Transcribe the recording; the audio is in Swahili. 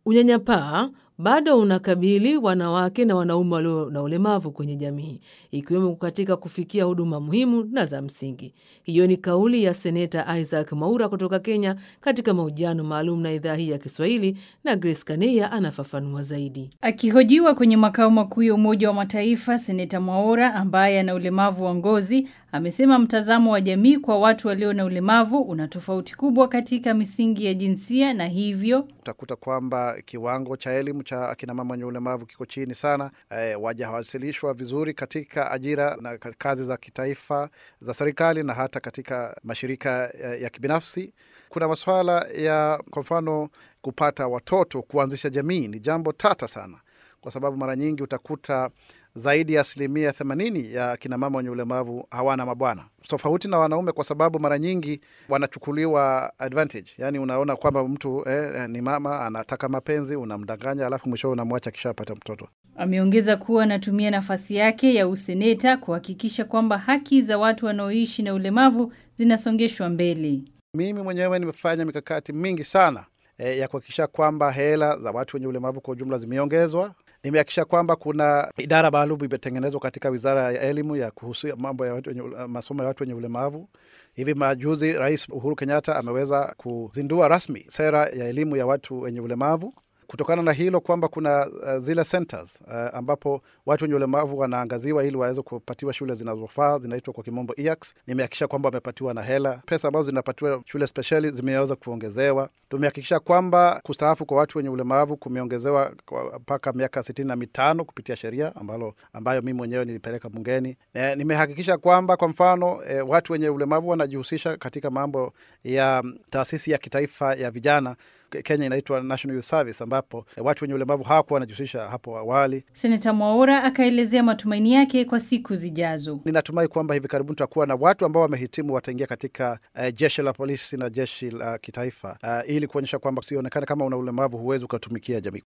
Unyanyapaa bado unakabili wanawake na wanaume walio na ulemavu kwenye jamii, ikiwemo katika kufikia huduma muhimu na za msingi. Hiyo ni kauli ya Seneta Isaac Mwaura kutoka Kenya katika mahojiano maalum na idhaa hii ya Kiswahili, na Grace Kaneya anafafanua zaidi. Akihojiwa kwenye makao makuu ya Umoja wa Mataifa, Seneta Mwaura ambaye ana ulemavu wa ngozi amesema mtazamo wa jamii kwa watu walio na ulemavu una tofauti kubwa katika misingi ya jinsia, na hivyo utakuta kwamba kiwango cha elimu cha akina mama wenye ulemavu kiko chini sana. Wajawasilishwa vizuri katika ajira na kazi za kitaifa za serikali na hata katika mashirika ya kibinafsi. Kuna masuala ya kwa mfano kupata watoto, kuanzisha jamii ni jambo tata sana, kwa sababu mara nyingi utakuta zaidi ya 80% ya kina mama wenye ulemavu hawana mabwana, tofauti na wanaume, kwa sababu mara nyingi wanachukuliwa advantage. Yani unaona kwamba mtu ni mama anataka mapenzi, unamdanganya, alafu mwisho unamwacha kisha apata mtoto. Ameongeza kuwa anatumia nafasi yake ya useneta kuhakikisha kwamba haki za watu wanaoishi na ulemavu zinasongeshwa mbele. Mimi mwenyewe nimefanya mikakati mingi sana ya kuhakikisha kwamba hela za watu wenye ulemavu kwa ujumla zimeongezwa. Nimehakikisha kwamba kuna idara maalum imetengenezwa katika Wizara ya Elimu ya kuhusu mambo ya masomo ya watu wenye ulemavu. Hivi majuzi Rais Uhuru Kenyatta ameweza kuzindua rasmi sera ya elimu ya watu wenye ulemavu. Kutokana na hilo kwamba kuna zile centers ambapo watu wenye ulemavu wanaangaziwa ili waweze kupatiwa shule zinazofaa, zinaitwa kwa kimombo EACS. Nimehakikisha kwamba wamepatiwa na hela. Pesa ambazo zinapatiwa shule speciali zimeweza kuongezewa. Tumehakikisha kwamba kustaafu kwa watu wenye ulemavu kumeongezewa mpaka miaka 65 kupitia sheria ambayo mimi mwenyewe nilipeleka bungeni. Nimehakikisha kwamba kwa mfano watu wenye ulemavu wanajihusisha katika mambo ya taasisi ya kitaifa ya vijana Kenya inaitwa National Youth Service, ambapo watu wenye ulemavu hawakuwa wanajihusisha hapo awali. Seneta Mwaura akaelezea matumaini yake kwa siku zijazo. Ninatumai kwamba hivi karibuni tutakuwa na watu ambao wamehitimu wataingia katika jeshi la polisi na jeshi la kitaifa ili kuonyesha kwamba usionekane kama una ulemavu huwezi ukatumikia jamii.